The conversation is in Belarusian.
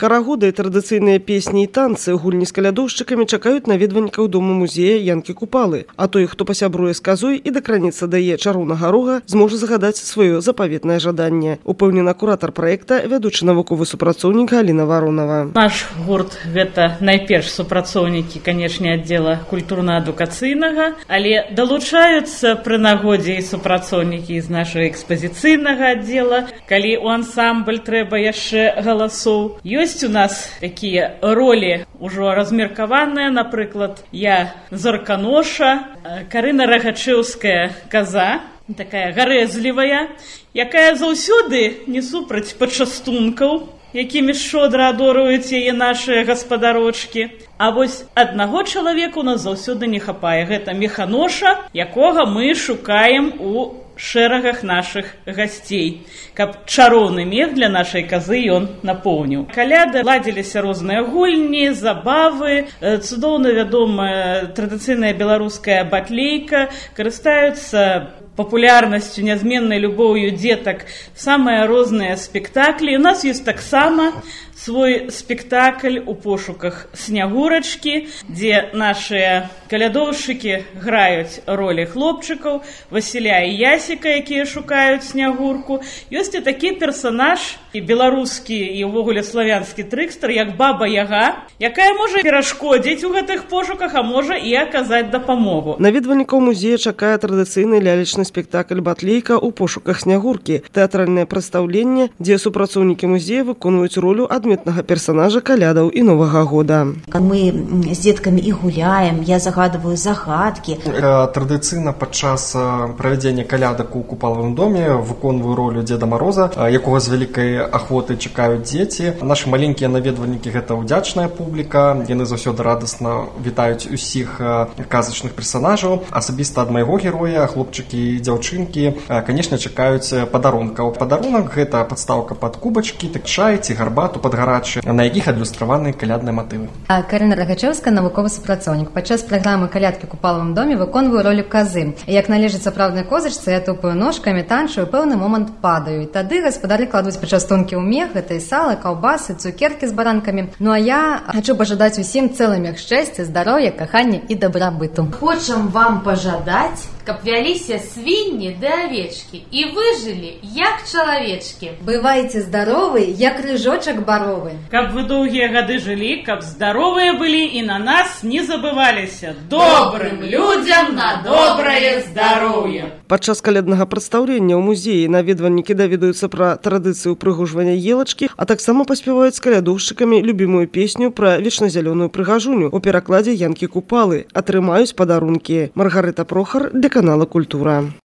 Карагоды, традыцыйныя песні і танцы, гульні з калядоўшчыкамі чакаюць наведвальнікаў дома музея Янкі Купалы. А той, хто пасябруе з казой і дакраніцца да яе чароўнага рога, зможа загадаць сваё запаветнае жаданне. Упэўнена куратар праекта, вядучы навуковы супрацоўнік Галіна Варонова. Наш гурт – гэта найперш супрацоўнікі, канечне, аддзела культурна-адукацыйнага, але далучаюцца пры нагодзе і супрацоўнікі з нашага экспазіцыйнага аддзела. Калі ў ансамбль трэба яшчэ галасоў. Ёсць у нас такія ролі ўжо размеркаваныя, напрыклад, я Зорканоша, Карына Рагачэўская каза, такая гарэзлівая, якая заўсёды не супраць пачастункаў, якімі шчодра адорваюць яе нашыя гаспадарочкі. А вось аднаго чалавека у нас заўсёды не хапае. Гэта Механоша, якога мы шукаем у шэрагах нашых гасцей, каб чароўны мех для нашай казы ён напоўніў. Каляды ладзіліся розныя гульні, забавы, цудоўна вядомая традыцыйная беларуская батлейка, карыстаюцца папулярнасцю, нязменнай любоўю дзетак самыя розныя спектаклі. У нас ёсць таксама свой спектакль у пошуках Снягурачкі, дзе нашыя калядоўшчыкі граюць ролі хлопчыкаў, Васіля і Ясіка, якія шукаюць Снягурку. Ёсць і такі персанаж, і беларускі, і ўвогуле славянскі трыкстар, як Баба Яга, якая можа перашкодзіць у гэтых пошуках, а можа і аказаць дапамогу. Наведвальнікаў музея чакае традыцыйны лялечны спектакль «Батлейка» у пошуках Снягуркі, тэатральнае прадстаўленне, дзе супрацоўнікі музея выконваюць ролю адметнага персанажа калядаў і Новага года. Мы з дзеткамі і гуляем, я загадываю загадкі. Традыцыйна падчас правядзення калядак у купалавым доме выконваю ролю Дзеда Мароза, якога з вялікай ахвотай чакаюць дзеці. Нашы маленькія наведвальнікі – гэта ўдзячная публіка, яны заўсёды радасна вітаюць усіх казачных персанажаў. Асабіста ад майго героя хлопчыкі і дзяўчынкі, канешне, чакаюць падарункаў. Падарунак – гэта падстаўка пад кубачкі, чай ці гарбату пад гарачы, на якіх адлюстраваны калядныя матывы. Карына Рагачэўская, навуковы супрацоўнік. Падчас праграмы «Калядкі ў купалавым доме» выконваю ролю казы. Як належыць сапраўднай козачцы, я тупаю ножкамі, танчую, пэўны момант падаю. І тады гаспадары кладуць пачастункі ў мех, гэта і сала, каўбасы, цукеркі з баранкамі. Ну а я хачу пажадаць усім цэлы мех шчасця, здароўя, кахання і дабрабыту. Хочам вам пажадаць, каб вяліся свінні ды авечкі і выжылі, як чалавечкі. Бывайце здаровы, як рыжочак баровы. Каб вы доўгія гады жылі, каб здаровыя былі і на нас не забываліся. Добрым людзям на добрае здароўе. Падчас каляднага прадстаўлення ў музеі наведвальнікі даведаюцца пра традыцыю ўпрыгожвання елачкі, а таксама паспяваюць з калядоўшчыкамі любімую песню пра вечназялёную прыгажуню у перакладзе Янкі Купалы. Атрымаюць падарункі. Маргарыта Прохар для канала «Культура».